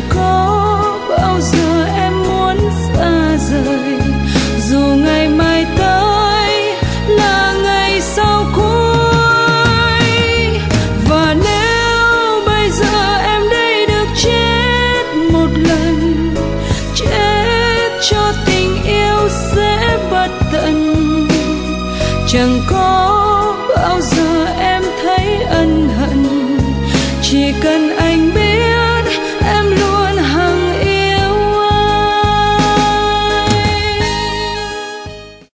chẳng có bao giờ em muốn xa rời, dù ngày mai tới là ngày sau cuối. Và nếu bây giờ em đây được chết một lần, chết cho tình yêu sẽ bất tận, chẳng có